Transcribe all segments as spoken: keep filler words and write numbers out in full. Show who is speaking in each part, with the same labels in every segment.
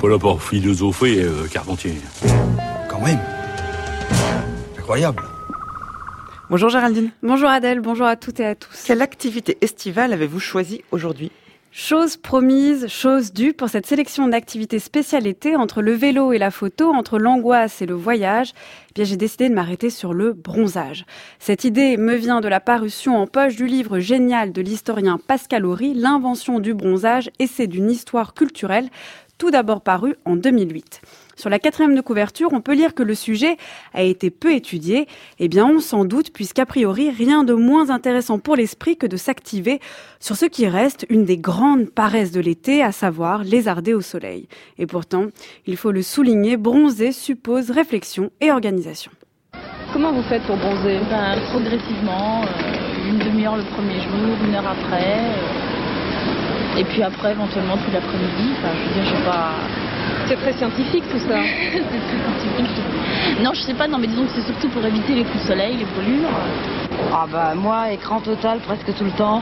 Speaker 1: pas là pour philosopher, euh, Carpentier.
Speaker 2: Quand même. Incroyable.
Speaker 3: Bonjour Géraldine.
Speaker 4: Bonjour Adèle, bonjour à toutes et à tous.
Speaker 3: Quelle activité estivale avez-vous choisie aujourd'hui ?
Speaker 4: Chose promise, chose due pour cette sélection d'activités spéciales été entre le vélo et la photo, entre l'angoisse et le voyage. Eh bien, j'ai décidé de m'arrêter sur le bronzage. Cette idée me vient de la parution en poche du livre génial de l'historien Pascal Horry, L'invention du bronzage, essai d'une histoire culturelle, tout d'abord paru en deux mille huit. Sur la quatrième de couverture, on peut lire que le sujet a été peu étudié. Eh bien, on s'en doute, puisqu'a priori, rien de moins intéressant pour l'esprit que de s'activer sur ce qui reste une des grandes paresses de l'été, à savoir lézarder au soleil. Et pourtant, il faut le souligner, bronzer suppose réflexion et organisation.
Speaker 5: Comment vous faites pour bronzer ?
Speaker 6: Ben, progressivement, euh, une demi-heure le premier jour, une heure après, euh, et puis après, éventuellement, tout l'après-midi. Enfin, je veux dire, je sais pas...
Speaker 5: C'est très scientifique tout ça.
Speaker 6: C'est très scientifique. Non, je sais pas, non, mais disons que c'est surtout pour éviter les coups de soleil, les brûlures.
Speaker 7: Ah bah moi, écran total presque tout le temps,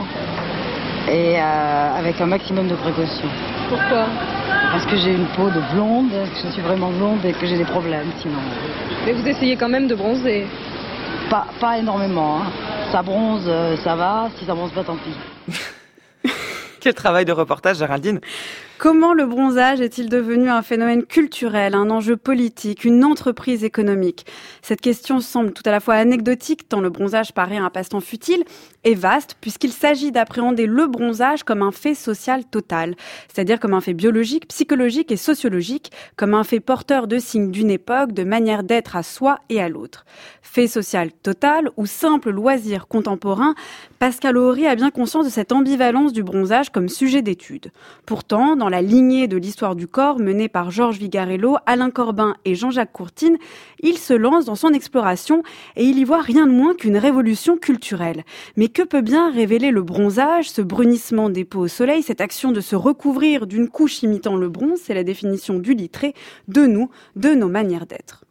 Speaker 7: et euh, avec un maximum de précautions.
Speaker 5: Pourquoi ?
Speaker 7: Parce que j'ai une peau de blonde, que je suis vraiment blonde et que j'ai des problèmes sinon.
Speaker 5: Mais vous essayez quand même de bronzer ?
Speaker 7: Pas, pas énormément, hein. Ça bronze, ça va, si ça bronze pas, tant pis.
Speaker 3: Quel travail de reportage, Géraldine.
Speaker 4: Comment le bronzage est-il devenu un phénomène culturel, un enjeu politique, une entreprise économique ? Cette question semble tout à la fois anecdotique, tant le bronzage paraît un passe-temps futile, et vaste, puisqu'il s'agit d'appréhender le bronzage comme un fait social total, c'est-à-dire comme un fait biologique, psychologique et sociologique, comme un fait porteur de signes d'une époque, de manière d'être à soi et à l'autre. Fait social total ou simple loisir contemporain, Pascal Horry a bien conscience de cette ambivalence du bronzage comme sujet d'étude. Pourtant, dans la lignée de l'histoire du corps menée par Georges Vigarello, Alain Corbin et Jean-Jacques Courtine, il se lance dans son exploration et il y voit rien de moins qu'une révolution culturelle. Mais que peut bien révéler le bronzage, ce brunissement des peaux au soleil, cette action de se recouvrir d'une couche imitant le bronze, c'est la définition du Littré, de nous, de nos manières d'être.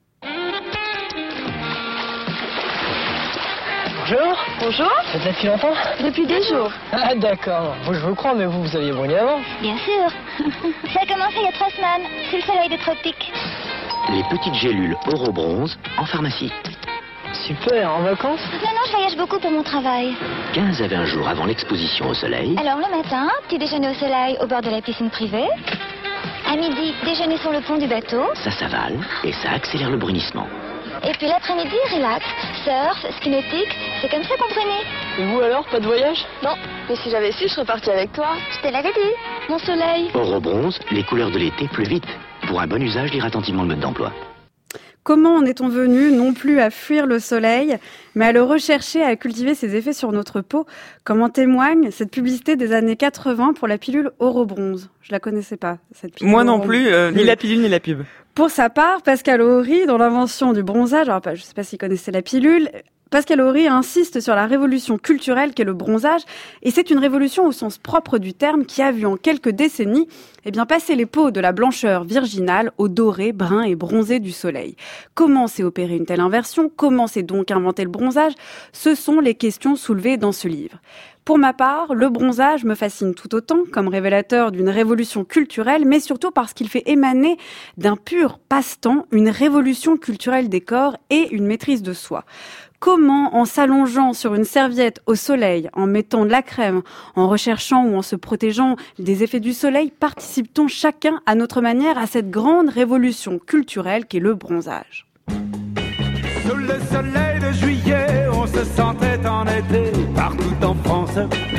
Speaker 8: Bonjour.
Speaker 9: Bonjour.
Speaker 8: Vous êtes là depuis longtemps ?
Speaker 9: Depuis deux jours.
Speaker 8: Ah d'accord. Bon, je vous crois, mais vous, vous aviez brûlé avant.
Speaker 9: Bien sûr. Ça a commencé il y a trois semaines. C'est le soleil des tropiques.
Speaker 10: Les petites gélules Orobronze en pharmacie.
Speaker 8: Super, en vacances ?
Speaker 9: Non, non, je voyage beaucoup pour mon travail.
Speaker 10: quinze à vingt jours avant l'exposition au soleil.
Speaker 9: Alors le matin, petit déjeuner au soleil au bord de la piscine privée. À midi, déjeuner sur le pont du bateau.
Speaker 10: Ça s'avale et ça accélère le brunissement.
Speaker 9: Et puis l'après-midi, relax, surf, ski nautique, c'est comme ça qu'on prenait.
Speaker 8: Et vous alors, pas de voyage ?
Speaker 9: Non, mais si j'avais su, je serais partie avec toi. Je te l'avais dit, mon soleil.
Speaker 10: Orobronze, les couleurs de l'été plus vite. Pour un bon usage, lire attentivement le mode d'emploi.
Speaker 4: Comment en est-on venu non plus à fuir le soleil, mais à le rechercher, à cultiver ses effets sur notre peau, comme en témoigne cette publicité des années quatre-vingts pour la pilule Orobronze. Je la connaissais pas, cette pilule.
Speaker 3: Moi non plus, euh, ni la pilule ni la pub.
Speaker 4: Pour sa part, Pascal Horry, dans l'invention du bronzage, alors je ne sais pas s'il connaissait la pilule, Pascal Horry insiste sur la révolution culturelle qu'est le bronzage, et c'est une révolution au sens propre du terme qui a vu en quelques décennies eh bien, passer les peaux de la blancheur virginale au doré, brun et bronzé du soleil. Comment s'est opérée une telle inversion ? Comment s'est donc inventé le bronzage ? Ce sont les questions soulevées dans ce livre. Pour ma part, le bronzage me fascine tout autant comme révélateur d'une révolution culturelle, mais surtout parce qu'il fait émaner d'un pur passe-temps une révolution culturelle des corps et une maîtrise de soi. Comment, en s'allongeant sur une serviette au soleil, en mettant de la crème, en recherchant ou en se protégeant des effets du soleil, participe-t-on chacun à notre manière à cette grande révolution culturelle qu'est le bronzage ?
Speaker 11: Sous le soleil de juillet, on se sentait en été partout en France.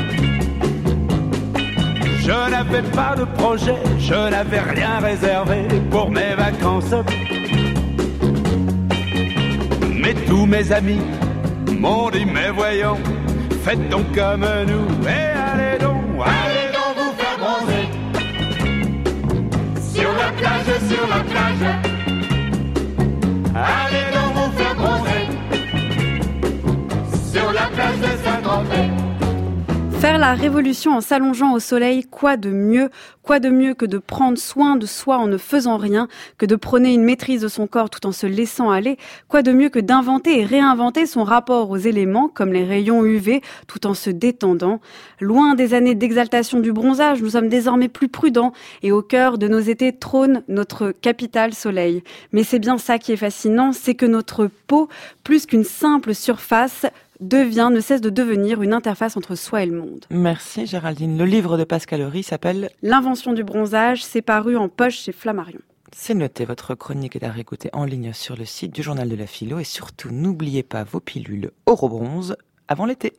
Speaker 11: Je n'avais pas de projet, je n'avais rien réservé pour mes vacances. Mais tous mes amis m'ont dit, mais voyons, faites donc comme nous, et allez donc, allez donc vous faire bronzer. Sur la plage, sur la plage, allez donc vous faire bronzer. Sur la plage de Saint-Tropez.
Speaker 4: Faire la révolution en s'allongeant au soleil, quoi de mieux? Quoi de mieux que de prendre soin de soi en ne faisant rien, que de prôner une maîtrise de son corps tout en se laissant aller? Quoi de mieux que d'inventer et réinventer son rapport aux éléments, comme les rayons U V, tout en se détendant? Loin des années d'exaltation du bronzage, nous sommes désormais plus prudents et au cœur de nos étés trône notre capital soleil. Mais c'est bien ça qui est fascinant, c'est que notre peau, plus qu'une simple surface, devient, ne cesse de devenir une interface entre soi et le monde.
Speaker 3: Merci Géraldine. Le livre de Pascal Horry s'appelle
Speaker 4: « L'invention du bronzage », c'est paru en poche chez Flammarion.
Speaker 3: C'est noté, votre chronique est à réécouter en ligne sur le site du Journal de la Philo et surtout n'oubliez pas vos pilules Orobronze avant l'été.